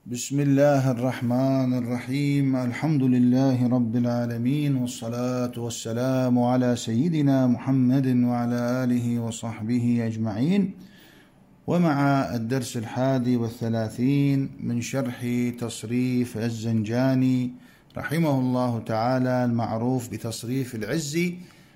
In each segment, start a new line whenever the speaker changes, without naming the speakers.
بسم الله الرحمن الرحيم. الحمد لله رب العالمين، والصلاة والسلام على سيدنا محمد وعلى آله وصحبه أجمعين. ومع الدرس 31 من شرح تصريف الزنجاني رحمه الله تعالى، المعروف بتصريف العزي.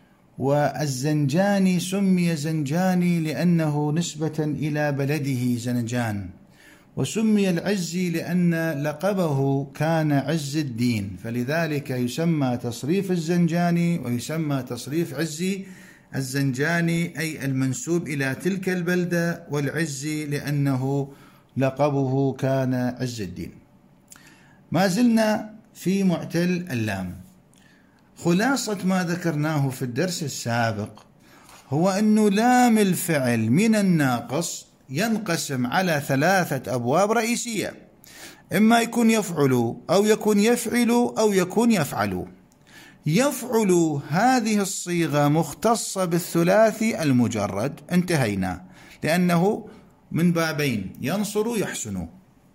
والزنجاني سمي زنجاني لأنه نسبة إلى بلده زنجان، وسمي العزي لأن لقبه كان عز الدين، فلذلك يسمى تصريف الزنجاني ويسمى تصريف عزي. الزنجاني أي المنسوب إلى تلك البلدة، والعزي لأنه لقبه كان عز الدين. ما زلنا في معتل اللام. خلاصة ما ذكرناه في الدرس السابق هو أن لام الفعل من الناقص ينقسم على 3 أبواب رئيسية، إما يكون يفعل أو يكون يفعل أو يكون يفعل. يفعل هذه الصيغة مختصة بالثلاثي المجرد، انتهينا، لأنه من بابين: ينصر يحسن.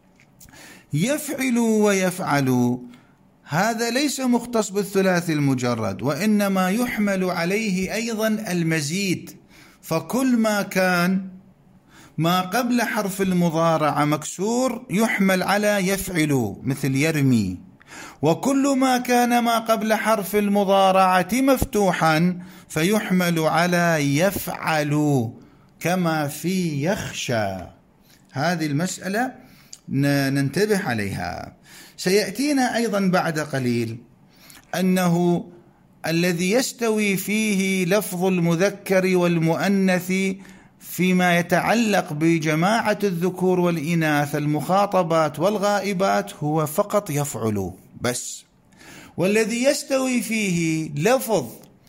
يفعل ويفعل هذا ليس مختص بالثلاثي المجرد، وإنما يحمل عليه أيضا المزيد، فكل ما كان ما قبل حرف المضارعة مكسور يحمل على يفعل، مثل يرمي. وكل ما كان ما قبل حرف المضارعة مفتوحا فيحمل على يفعل، كما في يخشى. هذه المسألة ننتبه عليها. سيأتينا أيضا بعد قليل أنه الذي يستوي فيه لفظ المذكر والمؤنث فيما يتعلق بجماعة الذكور والإناث، المخاطبات والغائبات، هو فقط يفعل بس. والذي يستوي فيه لفظ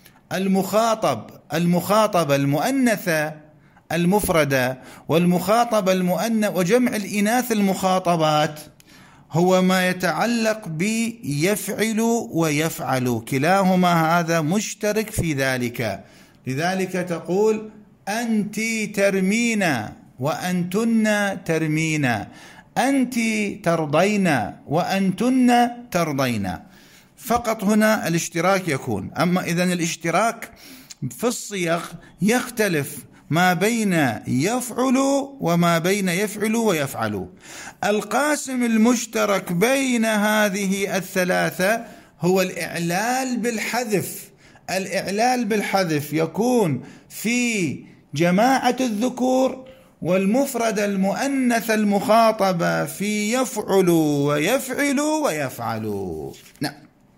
المخاطبة المؤنثة المفردة والمخاطبة المؤنث وجمع الإناث المخاطبات هو ما يتعلق بيفعل ويفعل، كلاهما هذا مشترك في ذلك. لذلك تقول أنت ترمين وأنتن ترمين، أنت ترضين وأنتن ترضين. فقط هنا الاشتراك يكون. أما إذن الاشتراك في الصيغ يختلف ما بين يفعل وما بين يفعل ويفعل. القاسم المشترك بين هذه الثلاثة هو الإعلال بالحذف. الإعلال بالحذف يكون في جماعة الذكور، والمفرد المؤنث المخاطبة في يفعل ويفعل ويفعل. نعم.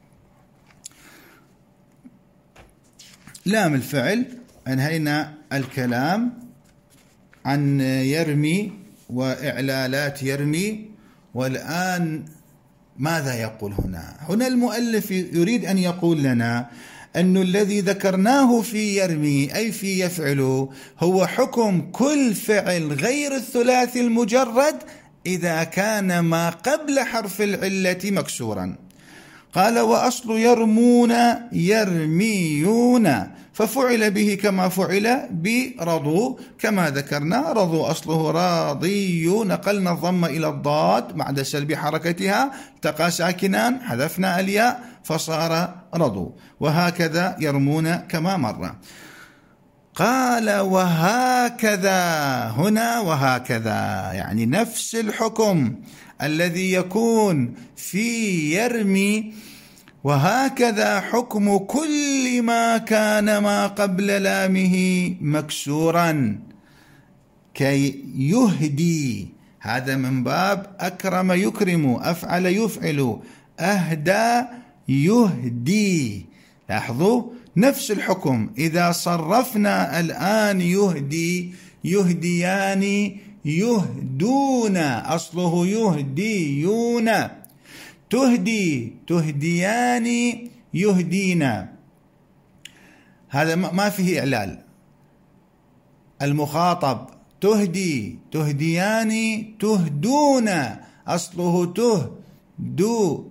لام الفعل انهينا الكلام عن يرمي وإعلالات يرمي. والآن ماذا يقول هنا؟ هنا المؤلف يريد أن يقول لنا أن الذي ذكرناه في يرمي أي في يفعل هو حكم كل فعل غير الثلاثي المجرد إذا كان ما قبل حرف العلة مكسورا. قال: وأصل يرمون يرميون، ففعل به كما فعل برضوا، كما ذكرنا رضوا أصله راضي، نقلنا الضم إلى الضاد بعد سلب حركتها، التقى ساكنان، حذفنا الياء فصار رضوا. وهكذا يرمون كما مر. قال: وهكذا هنا، وهكذا يعني نفس الحكم الذي يكون في يرمي، وهكذا حكم كل ما كان ما قبل لامه مكسورا، كي يهدي. هذا من باب أكرم يكرم، أفعل يفعل، أهدى يهدي. لاحظوا نفس الحكم. إذا صرفنا الآن يهدي، يهديان، يهدون، أصله يهديون، تهدي، تهديان، يهدينا. هذا ما فيه إعلال. المخاطب تهدي، تهديان، تهدون، أصله تهدو،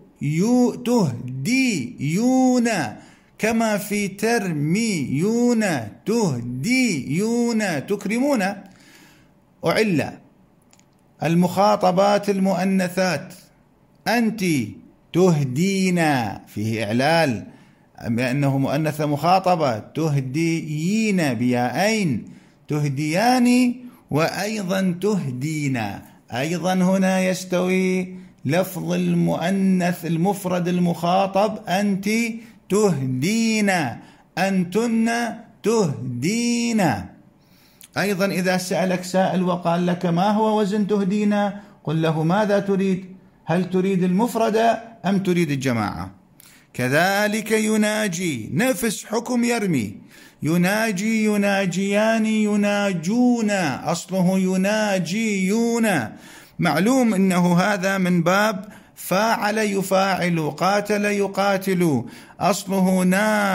تهديون، كما في ترميون، تهديون، تكرمون. أعلّ المخاطبات المؤنثات: أنت تهدين، فيه إعلال بأنه مؤنثة مخاطبة. تهديين بياءين، تهديان وأيضا تهدين. أيضا هنا يستوي لفظ المؤنث المفرد المخاطب: أنت تهدين، أنتن تهدين. أيضا إذا سألك سائل وقال لك ما هو وزن تهدين، قل له ماذا تريد؟ هل تريد المفرد أم تريد الجماعة؟ كذلك يناجي، نفس حكم يرمي. يناجي، يناجيان، يناجون، أصله يناجيون. معلوم أنه هذا من باب فاعل يفاعل، قاتل يقاتل، أصله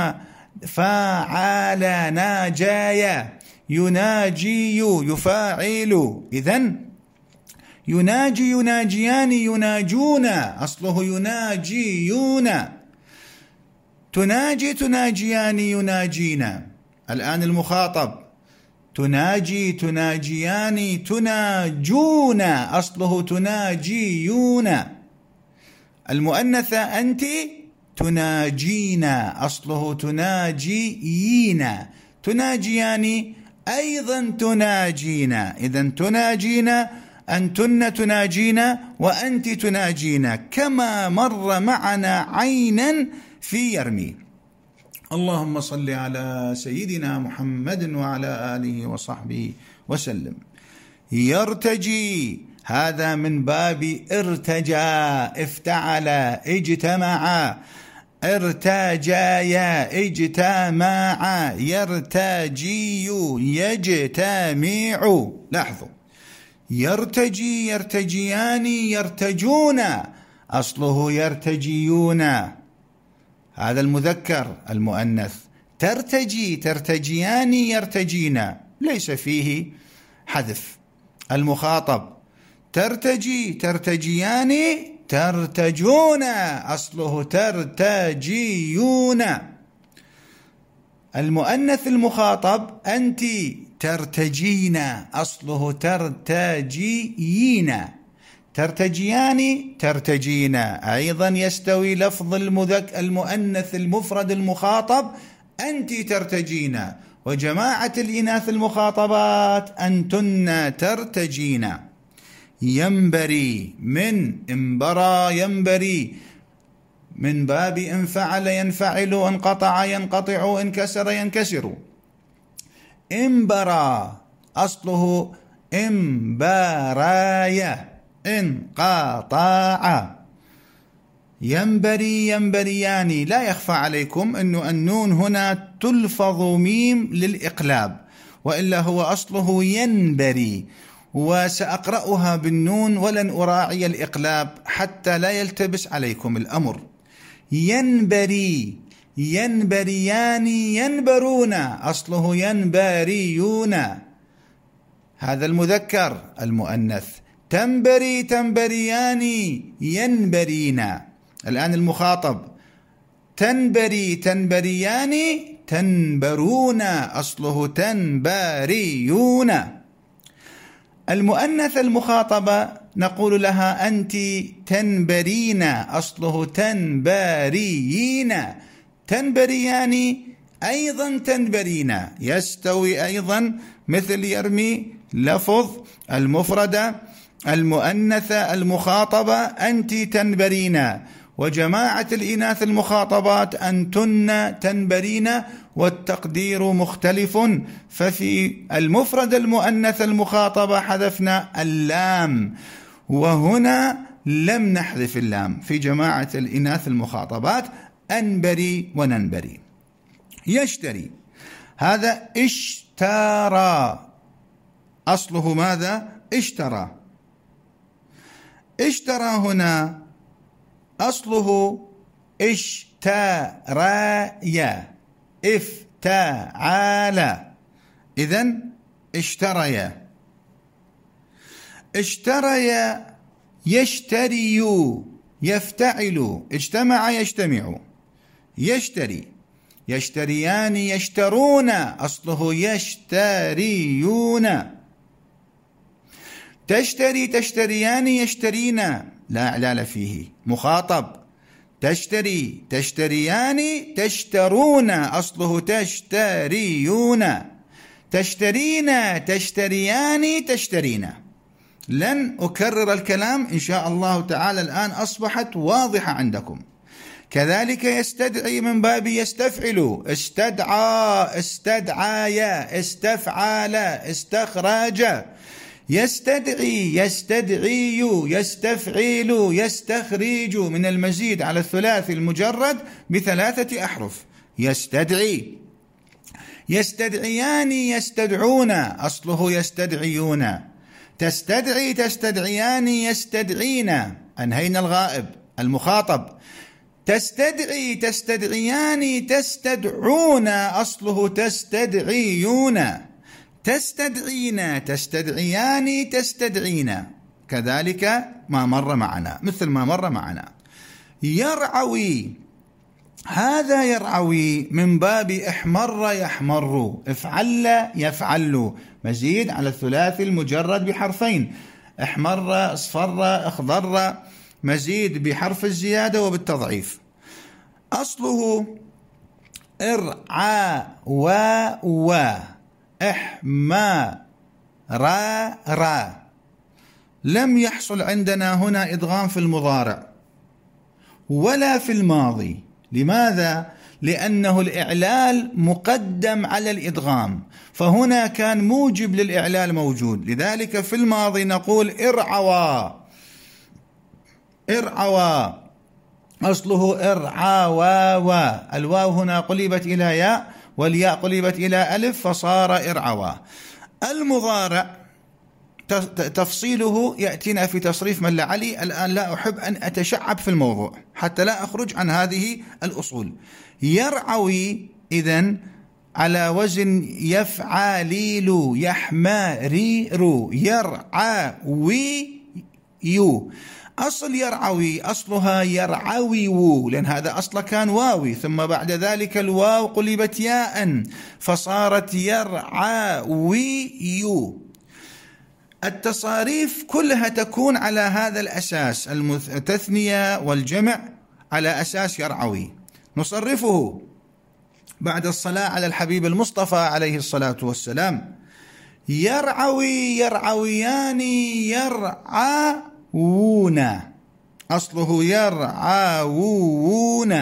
فاعل ناجايا، يناجي يفاعل. إذن يناجي، يناجيان، يناجون، أصله يناجيون. تناجي، تناجيان، يناجين. الآن المخاطب: تناجي، تناجيان، تناجون، أصله تناجيون. المؤنثة: أنت تناجين، أصله تناجيين. تناجيان، أيضا تناجين. إذن تناجين، أنتن تناجين، وأنت تناجين، كما مر معنا عينا في يرمي. اللهم صل على سيدنا محمد وعلى آله وصحبه وسلم. يرتجي، هذا من باب ارتجى، افتعل، اجتمع، ارتجايا، اجتمع، يرتجي، يجتمع. لاحظوا: يرتجي، يرتجيان، يرتجون، أصله يرتجيون. هذا المذكر. المؤنث: ترتجي، ترتجيان، يرتجين، ليس فيه حذف. المخاطب: ترتجي، ترتجيان، ترتجون، أصله ترتجيون. المؤنث المخاطب: أنت ترتجين، أصله ترتجيين. ترتجيان، ترتجين. أيضا يستوي لفظ المؤنث المفرد المخاطب: أنت ترتجين. وجماعة الإناث المخاطبات: أنتن ترتجين. ينبري، من انبرى ينبري، من باب انفعل ينفعل، انقطع ينقطع، انكسر ينكسر. انبرى، أصله انبرايا، انقطع. ينبري، ينبريان. لا يخفى عليكم أن النون هنا تلفظ ميم للإقلاب، وإلا هو أصله ينبري، وسأقرأها بالنون ولن أراعي الإقلاب حتى لا يلتبس عليكم الأمر. ينبري، ينبريان، ينبرون، أصله ينبريون. هذا المذكر. المؤنث: تنبري، تنبريان، ينبرين. الآن المخاطب: تنبري، تنبريان، تنبرون، أصله تنبريون. المؤنث المخاطبة نقول لها: أنت تنبرين، أصله تنبريين. تنبريان، أيضا تنبرين. يستوي أيضا مثل يرمي لفظ المفردة المؤنثة المخاطبة: أنت تنبرين. وجماعة الإناث المخاطبات: أنتن تنبرين، والتقدير مختلف. ففي المفرد المؤنث المخاطبة حذفنا اللام، وهنا لم نحذف اللام. في جماعة الإناث المخاطبات: أنبري وننبري. يشتري، هذا اشترى، أصله ماذا؟ اشترى. اشترى هنا أصله اشتريا، افتعال. إذن اشتريا. اشتريا، يشتري، يفتعل، اجتمع يجتمع. يشتري. يشتريان، يشترون، أصله يشتريون. تشتري تشتريان يشترين، لا إعلال فيه. مخاطب تشتري تشتريان تشترون، أصله تشتريون. تشترين تشتريان تشترين. لن أكرر الكلام إن شاء الله تعالى، الآن أصبحت واضحة عندكم. كذلك يستدعي من باب يستفعل، استدعى استدعايا استفعال استخراج. يستدعي يستدعي يستفعل يستخرج، من المزيد على الثلاثي المجرد ب3 أحرف. يستدعي. يستدعيان يستدعون، أصله يستدعيون. تستدعي تستدعيان يستدعين، أنهينا الغائب. المخاطب تستدعي تستدعيان تستدعون، أصله تستدعيون. تستدعين تستدعيان تستدعين، كذلك ما مر معنا، مثل ما مر معنا. يرعوي، هذا يرعوي من باب احمر يحمر، افعل يفعل، مزيد على الثلاثي المجرد بحرفين. احمر اصفر اخضر، مزيد بحرف الزيادة وبالتضعيف. أصله ارعى و احما را. لم يحصل عندنا هنا إدغام في المضارع ولا في الماضي. لماذا؟ لأنه الإعلال مقدم على الإدغام، فهنا كان موجب للإعلال موجود. لذلك في الماضي نقول ارعوى. ارعوى أصله ارعاوى، الواو هنا قلبت إلى ياء والياء قلبت إلى ألف فصار ارعوى. المضارع تفصيله يأتينا في تصريف من لعلي. الآن لا أحب أن أتشعب في الموضوع حتى لا أخرج عن هذه الأصول. يرعوي إذن على وزن يفعاليل يحمارير، يرعوي يو. أصل يرعوي أصلها يرعوي، لأن هذا أصلا كان واوي، ثم بعد ذلك الواو قلبت ياء فصارت يرعوي. التصاريف كلها تكون على هذا الأساس، التثنية والجمع على أساس يرعوي. نصرفه بعد الصلاة على الحبيب المصطفى عليه الصلاة والسلام. يرعوي يرعويان يرعوون، أصله يرعوون.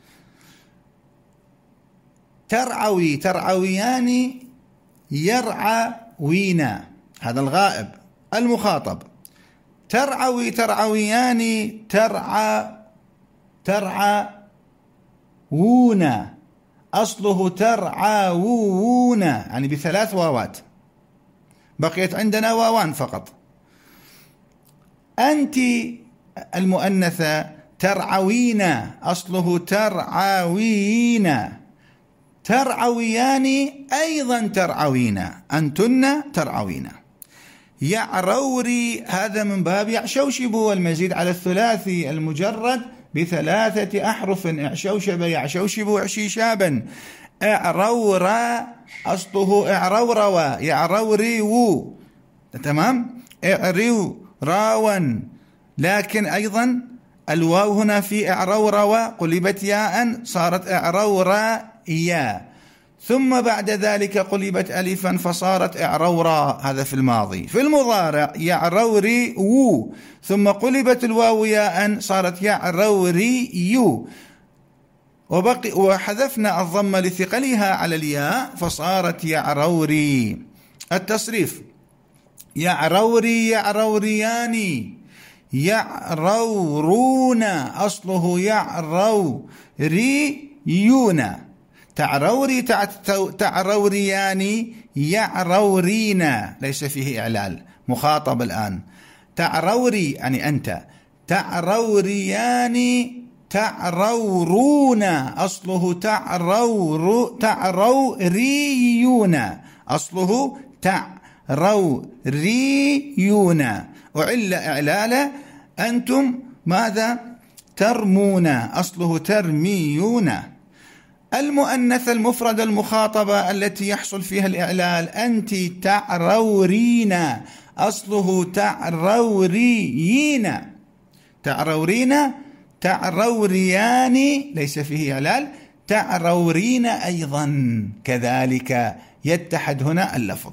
ترعوي ترعويان يرعوين، هذا الغائب. المخاطب ترعوي ترعويان ترعوون، أصله ترعوون، يعني ب3 واوات، بقيت عندنا واوان فقط. أنت المؤنثة ترعوين، أصله ترعوين. ترعويان أيضا ترعوين، أنتن ترعوين. يعروري هذا من باب يعشوشب، والمزيد على الثلاثي المجرد ب3 أحرف. اعشوشب يعشوشب اعشيشابا. اعرورا أصله اعروروا يعروريو، تمام. اعريو راوا، لكن أيضا الواو هنا في اعروروا قلبت ياء صارت اعرورا يا، ثم بعد ذلك قلبت ألفا فصارت اعرورا. هذا في الماضي. في المضارع يعروري و، ثم قلبت الواو ياء صارت يعروري يو، وحذفنا الضمة لثقلها على الياء فصارت يعروري. التصريف يعروري يعروريان يعرورون، أصله يعروريون. تعروري تعروريان يعرورين، ليس فيه إعلال. مخاطب الآن تعروري يعني أنت، تعروريان تعرورون، أصله تعروريون، أصله تعروريون. أعل إعلال أنتم ماذا؟ ترمون، أصله ترميون. المؤنث المفرد المخاطبة التي يحصل فيها الإعلال أنت تعرورين، أصله تعروريين، تعرورين، تعروريان، ليس فيه إعلال، تعرورين أيضا كذلك، يتحد هنا اللفظ.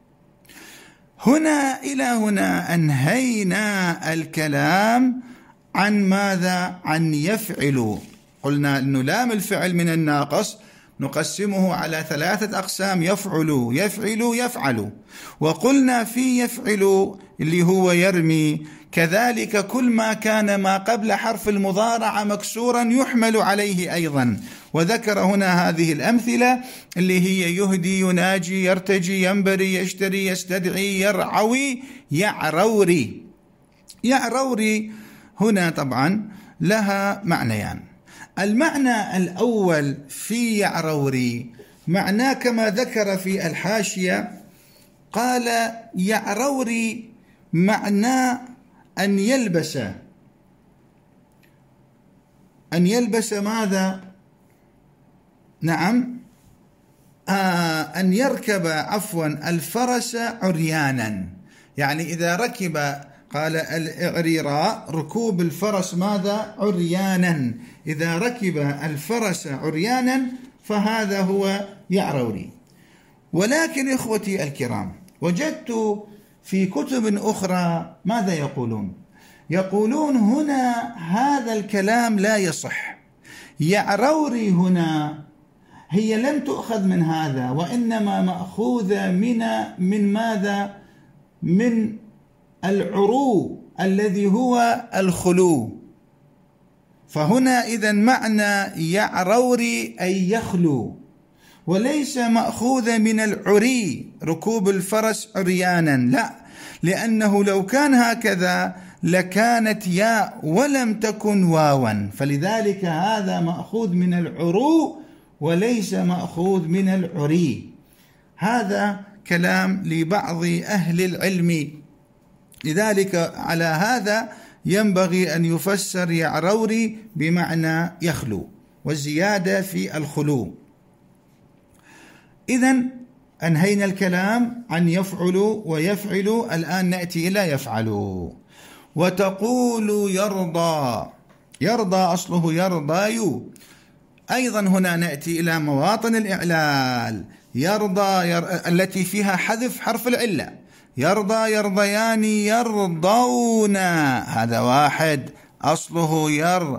هنا إلى هنا أنهينا الكلام عن ماذا؟ عن يفعل. قلنا أن لام الفعل من الناقص نقسمه على 3 أقسام: يفعل، يفعل، يفعل. وقلنا في يفعل اللي هو يرمي كذلك كل ما كان ما قبل حرف المضارعة مكسورا يحمل عليه أيضا. وذكر هنا هذه الأمثلة اللي هي يهدي، يناجي، يرتجي، ينبري، يشتري، يستدعي، يرعوي، يعروري. يعروري هنا طبعا لها معنيان. المعنى الأول في يعروري معناه كما ذكر في الحاشية، قال يعروري معناه أن يلبس ماذا؟ نعم، أن يركب الفرس عريانا. يعني إذا ركب، قال الإعريراء ركوب الفرس ماذا؟ عريانا. إذا ركب الفرس عريانا فهذا هو يعروري. ولكن إخوتي الكرام، وجدت في كتب أخرى ماذا يقولون؟ يقولون هنا هذا الكلام لا يصح. يعروري هنا هي لم تؤخذ من هذا، وإنما مأخوذة من ماذا؟ من العرو الذي هو الخلو. فهنا إذن معنى يعروري أي يخلو، وليس مأخوذة من العري ركوب الفرس عريانا، لا، لأنه لو كان هكذا لكانت ياء ولم تكن واوا، فلذلك هذا مأخوذ من العرو وليس مأخوذ من العري. هذا كلام لبعض أهل العلم. لذلك على هذا ينبغي أن يفسر يعروري بمعنى يخلو، والزيادة في الخلو. إذن أنهينا الكلام عن يفعل ويفعل، الآن نأتي إلى يفعل. وتقول يرضى، يرضى أصله يرضى. أيضا هنا نأتي إلى مواطن الإعلال. يرضى التي فيها حذف حرف العلة. يرضى، يرضيان، يرضون، هذا واحد أصله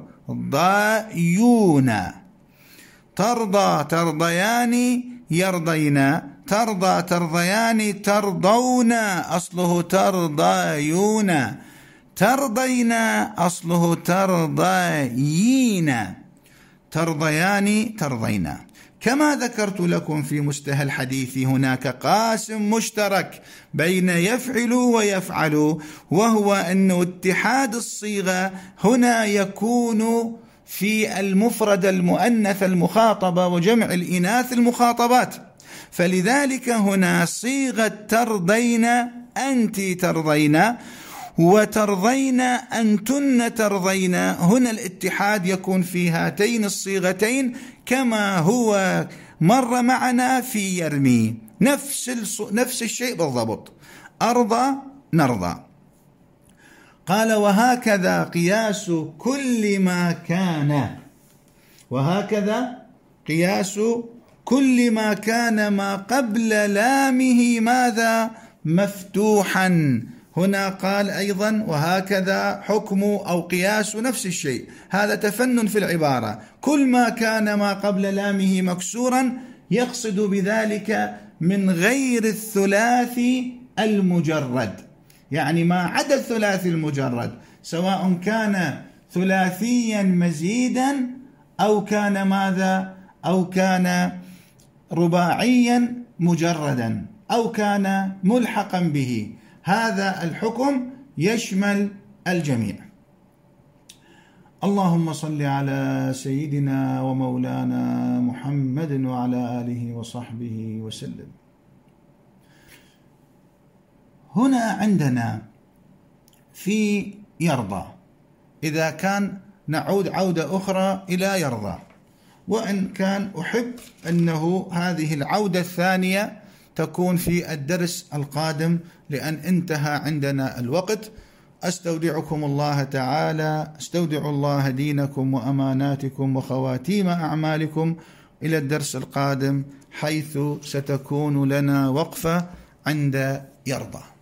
يرضيون. ترضى، ترضيان، يرضين. ترضى، ترضيان، ترضون، أصله ترضيون. ترضين أصله ترضيين. ترضيان، ترضين. كما ذكرت لكم في مستهى الحديث هناك قاسم مشترك بين يفعل ويفعل، وهو أن اتحاد الصيغة هنا يكون في المفرد المؤنث المخاطبة وجمع الإناث المخاطبات. فلذلك هنا صيغة ترضين، أنت ترضين، وترضين أنتن ترضين، هنا الاتحاد يكون في هاتين الصيغتين كما هو مر معنا في يرمي، نفس الشيء بالضبط. أرضى، نرضى. قال وهكذا قياس كل ما كان، وهكذا قياس كل ما كان ما قبل لامه ماذا؟ مفتوحا. هنا قال أيضا وهكذا حكم أو قياس نفس الشيء، هذا تفنن في العبارة. كل ما كان ما قبل لامه مكسورا يقصد بذلك من غير الثلاثي المجرد، يعني ما عدا الثلاثي المجرد، سواء كان ثلاثيا مزيدا أو كان ماذا؟ أو كان رباعيا مجردا أو كان ملحقا به، هذا الحكم يشمل الجميع. اللهم صل على سيدنا ومولانا محمد وعلى آله وصحبه وسلم. هنا عندنا في يرضى، إذا كان نعود عودة أخرى إلى يرضى، وإن كان أحب أنه هذه العودة الثانية تكون في الدرس القادم لأن انتهى عندنا الوقت. أستودعكم الله تعالى، استودع الله دينكم وأماناتكم وخواتيم أعمالكم إلى الدرس القادم، حيث ستكون لنا وقفة عند يرضى.